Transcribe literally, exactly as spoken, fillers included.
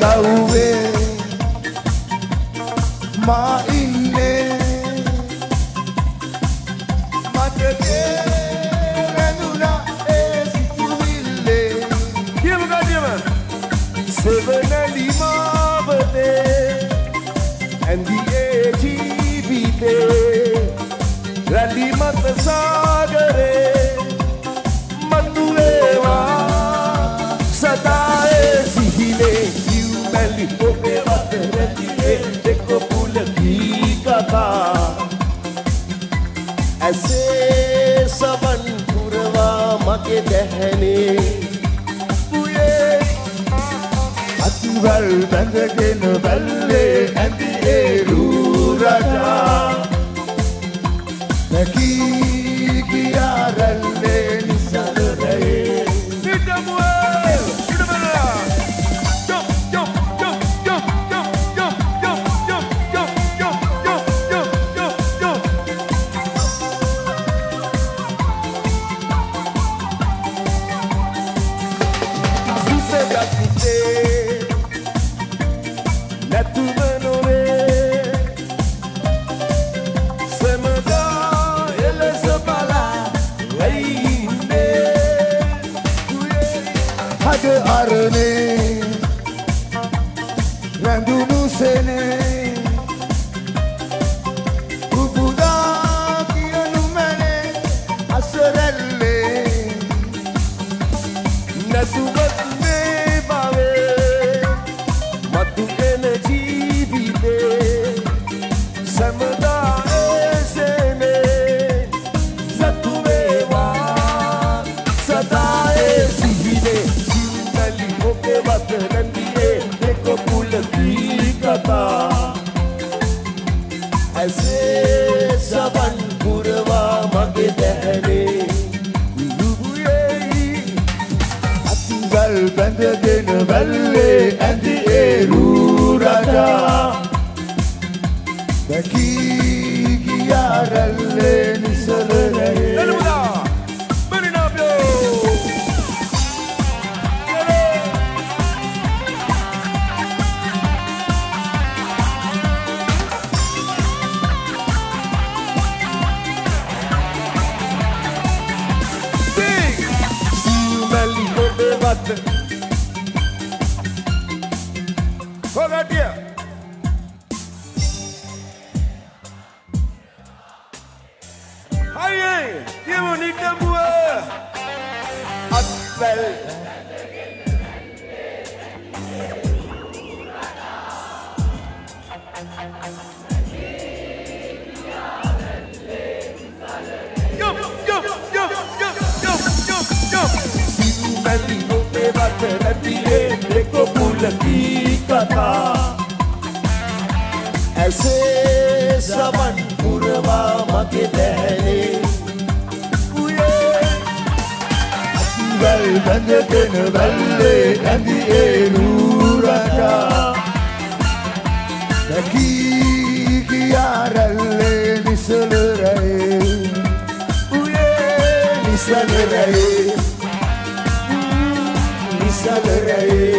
ගව්වේ මා ඉන්නේ මතකේ රැඳුණා ඒ සිතුවිල්ලේ කියමු ගාදියම සෙවනලි මාවතේ ඇන්දියේ ජීවිතේ රැලි මත සාගරේ මතුවේවා සදායේ සිහිනේ කිව්මැලි ඔබේ වත රැඳියේ දෙක පුලකී කතා ඇසේ සවන් පුරවා මගේ දැහැනේ පුයේ අතුවල් බැඳගෙන බැල්ලේ ඇඳියේ රූ රජා නැකී ගියා රැල්ලේ නිසලරේ නිදමුවල් ඉඩමලා යෝ යෝ යෝ යෝ යෝ යෝ යෝ යෝ යෝ යෝ යෝ යෝ යෝ සුසෙගත්තේ නැතුමනෝවේ සමදා එලෙස බලා වෙයින්නේ හද අරනේ රැඳුණු සෙනේ උබුදා කියනු මැනේ අසරැල්ලේ නැතුවත් මේ බවේ මතු එන ජීවිතේ සමදා එසෙනේ සතු වේවා සදායේ සිහිනේ සිව්මැලි ඔබේ වත රැඳියේ දෙක පුලකී කතා ඇසේ සවන් පුරවා මගේ දැහැනේ උළුබුයේ අතුගල් බැඳගෙන වැල්ලේ ඇඳියේ රූ රජා දැකී ගියා රැල්ලේ නිසලරේ එළුමුදා මරිනාබ්යෝ සිව්මැලි ඔබේ වත කොගටිය Aye, කියමු නිදමුව අත්වැල් Yo, yo, yo, yo, yo, yo, yo. සිව්මැලි ඔබේ වත රැඳියේ දෙක පුලකී කතා ඇසේ සවන් පුරවා මගේ දැහැනේ පුයේ අතුවල් බැඳගෙන වැල්ලේ ඇඳියේ රූ රජා දැකී ගියා රැල්ලේ නිසලරේ පුයේ නිසලරේ නිසලරේ